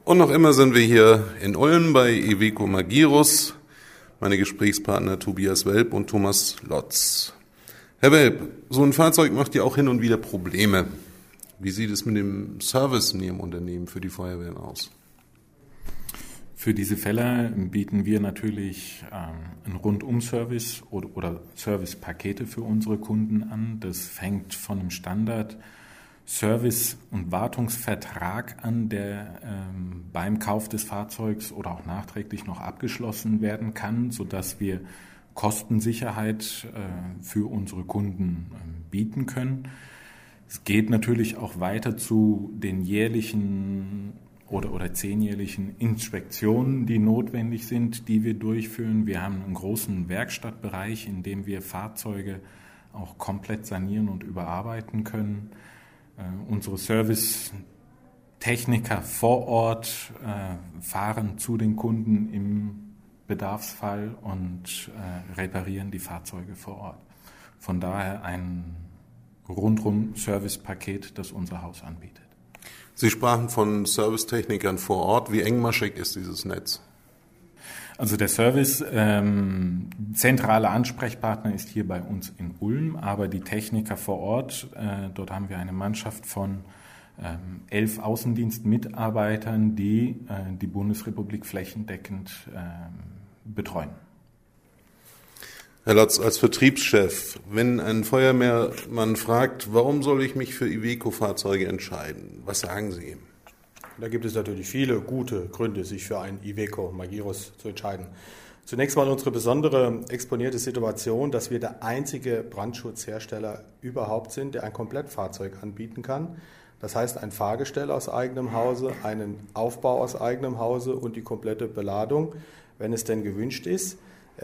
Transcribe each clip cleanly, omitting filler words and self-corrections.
Und noch immer sind wir hier in Ulm bei Iveco Magirus. Meine Gesprächspartner Tobias Welp und Thomas Lotz. Herr Welp, so ein Fahrzeug macht ja auch hin und wieder Probleme. Wie sieht es mit dem Service in Ihrem Unternehmen für die Feuerwehren aus? Für diese Fälle bieten wir natürlich einen Rundum-Service oder Servicepakete für unsere Kunden an. Das fängt von einem Standard-Service- und Wartungsvertrag an, der beim Kauf des Fahrzeugs oder auch nachträglich noch abgeschlossen werden kann, sodass wir Kostensicherheit für unsere Kunden bieten können. Es geht natürlich auch weiter zu den jährlichen oder 10-jährlichen Inspektionen, die notwendig sind, die wir durchführen. Wir haben einen großen Werkstattbereich, in dem wir Fahrzeuge auch komplett sanieren und überarbeiten können. Unsere Servicetechniker vor Ort fahren zu den Kunden im Bedarfsfall und reparieren die Fahrzeuge vor Ort. Von daher ein Rundum-Service-Paket, das unser Haus anbietet. Sie sprachen von Servicetechnikern vor Ort. Wie engmaschig ist dieses Netz? Also der Service, zentrale Ansprechpartner ist hier bei uns in Ulm, aber die Techniker vor Ort, dort haben wir eine Mannschaft von 11 Außendienstmitarbeitern, die die Bundesrepublik flächendeckend betreuen. Herr Lotz, als Vertriebschef, wenn ein Feuerwehrmann fragt, warum soll ich mich für Iveco-Fahrzeuge entscheiden, was sagen Sie ihm? Da gibt es natürlich viele gute Gründe, sich für einen Iveco Magirus zu entscheiden. Zunächst mal unsere besondere exponierte Situation, dass wir der einzige Brandschutzhersteller überhaupt sind, der ein Komplettfahrzeug anbieten kann. Das heißt, ein Fahrgestell aus eigenem Hause, einen Aufbau aus eigenem Hause und die komplette Beladung, wenn es denn gewünscht ist.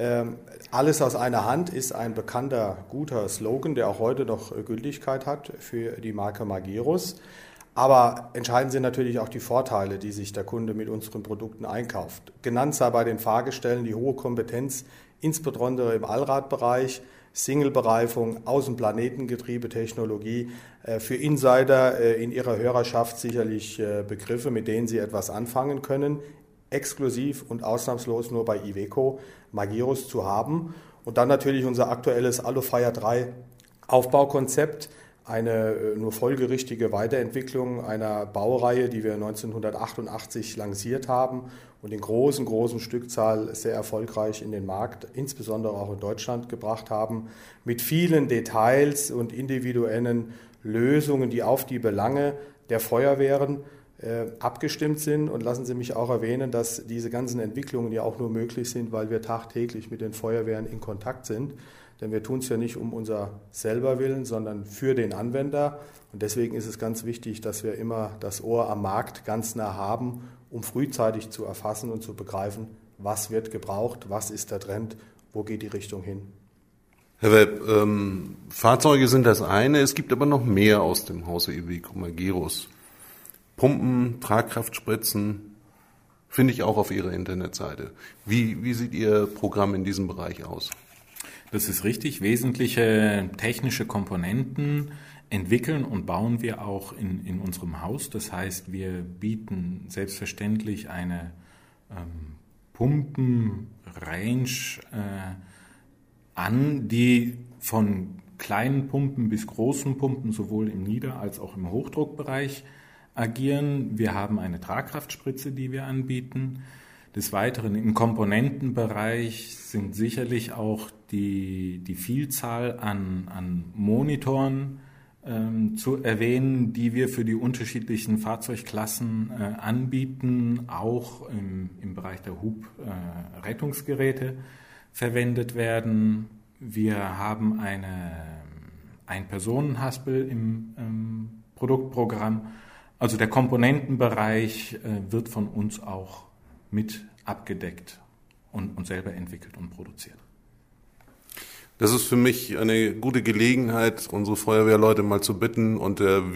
Alles aus einer Hand ist ein bekannter, guter Slogan, der auch heute noch Gültigkeit hat für die Marke Magirus. Aber entscheidend sind natürlich auch die Vorteile, die sich der Kunde mit unseren Produkten einkauft. Genannt sei bei den Fahrgestellen die hohe Kompetenz, insbesondere im Allradbereich, Single-Bereifung, Außenplanetengetriebe-Technologie. Für Insider in ihrer Hörerschaft sicherlich Begriffe, mit denen sie etwas anfangen können. Exklusiv und ausnahmslos nur bei Iveco Magirus zu haben. Und dann natürlich unser aktuelles Alufire 3 Aufbaukonzept, eine nur folgerichtige Weiterentwicklung einer Baureihe, die wir 1988 lanciert haben und in großen Stückzahl sehr erfolgreich in den Markt, insbesondere auch in Deutschland, gebracht haben, mit vielen Details und individuellen Lösungen, die auf die Belange der Feuerwehren abgestimmt sind. Und lassen Sie mich auch erwähnen, dass diese ganzen Entwicklungen ja auch nur möglich sind, weil wir tagtäglich mit den Feuerwehren in Kontakt sind. Denn wir tun es ja nicht um unser selber Willen, sondern für den Anwender. Und deswegen ist es ganz wichtig, dass wir immer das Ohr am Markt ganz nah haben, um frühzeitig zu erfassen und zu begreifen, was wird gebraucht, was ist der Trend, wo geht die Richtung hin. Herr Welp, Fahrzeuge sind das eine, es gibt aber noch mehr aus dem Hause Iveco Magirus. Pumpen, Tragkraftspritzen, finde ich auch auf Ihrer Internetseite. Wie sieht Ihr Programm in diesem Bereich aus? Das ist richtig. Wesentliche technische Komponenten entwickeln und bauen wir auch in unserem Haus. Das heißt, wir bieten selbstverständlich eine Pumpenrange an, die von kleinen Pumpen bis großen Pumpen sowohl im Nieder- als auch im Hochdruckbereich agieren. Wir haben eine Tragkraftspritze, die wir anbieten. Des Weiteren im Komponentenbereich sind sicherlich auch die Vielzahl an Monitoren zu erwähnen, die wir für die unterschiedlichen Fahrzeugklassen anbieten, auch im Bereich der Hubrettungsgeräte verwendet werden. Wir haben ein Personenhaspel im Produktprogramm. Also der Komponentenbereich wird von uns auch mit abgedeckt und selber entwickelt und produziert. Das ist für mich eine gute Gelegenheit, unsere Feuerwehrleute mal zu bitten, unter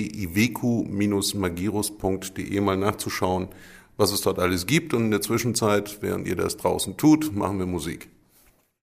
www.iveco-magirus.de mal nachzuschauen, was es dort alles gibt. Und in der Zwischenzeit, während ihr das draußen tut, machen wir Musik.